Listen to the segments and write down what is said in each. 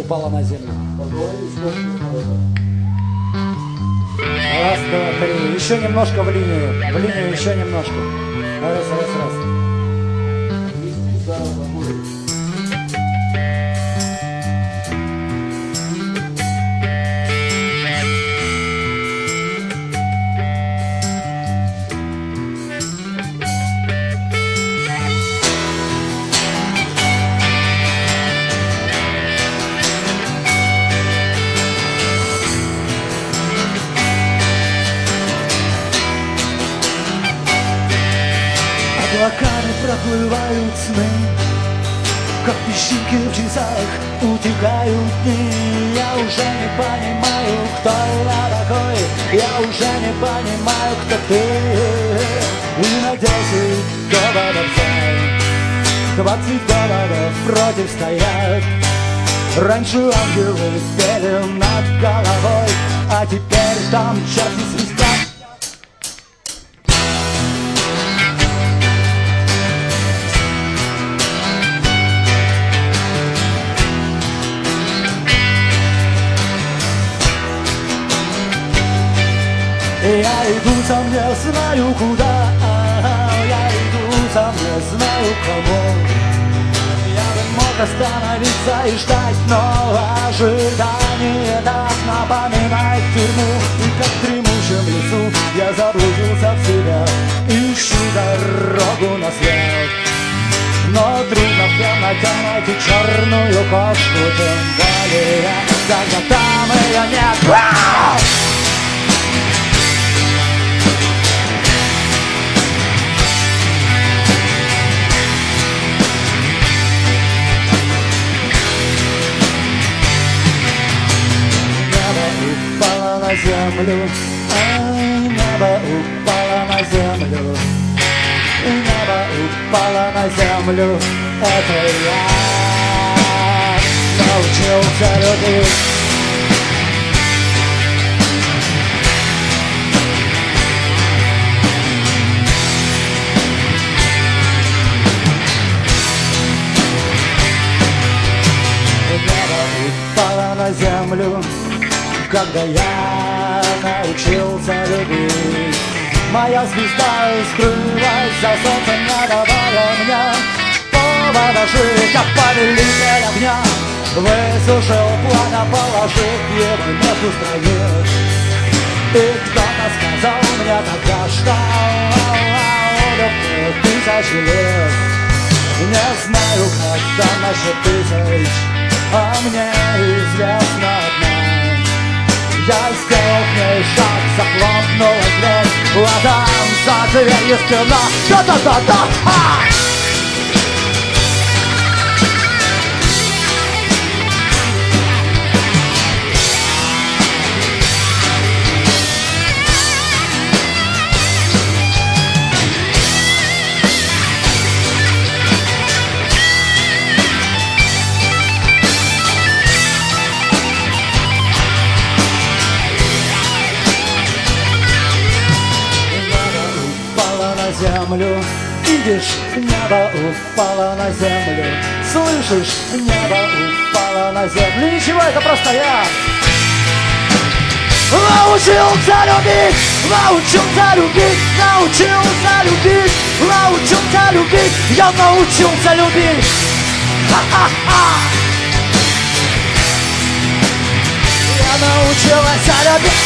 упала на землю. Раз, два, три. Еще немножко в линию. В линию еще немножко. Раз, раз, раз. Облаками проплывают сны, как песчинки в часах утекают дни. Я уже не понимаю, кто я такой, я уже не понимаю, кто ты. И на 10 доводов за, 20 доводов против стоят. Раньше ангелы пели над головой, а теперь там черти свистят. Я иду, сам не знаю куда, я иду, сам не знаю кому. Я бы мог остановиться и ждать, но ожидание так напоминает тюрьму. И как в дремучем лесу я заблудился в себя, ищу дорогу на свет. Но трудно в темноте найти черную кошку, тем более, когда там ее нет. На землю, небо упало на землю, небо упало на землю. Это я научился любить. Небо упало на землю, когда я научился любить. Моя звезда скрылась, за солнцем не давала мне повода жить. Я повелитель огня высушил пламя, положив его между страниц. И кто-то сказал мне тогда, что любовь тысячи лет. Не знаю, когда насчет тысяч, а мне известно одно. Я сделал к ней шаг, захлопнулась дверь, а там за дверью стена. Да-да-да-да-ха! Землю. Видишь, небо упало на землю. Слышишь, небо упало на землю. Ничего, это просто я. Научился любить, научился любить, научился любить, научился любить. Я научился любить. Ха-ха-ха. Я научилась любить.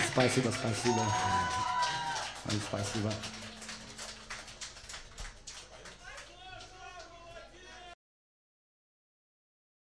Спасибо, спасибо. Спасибо.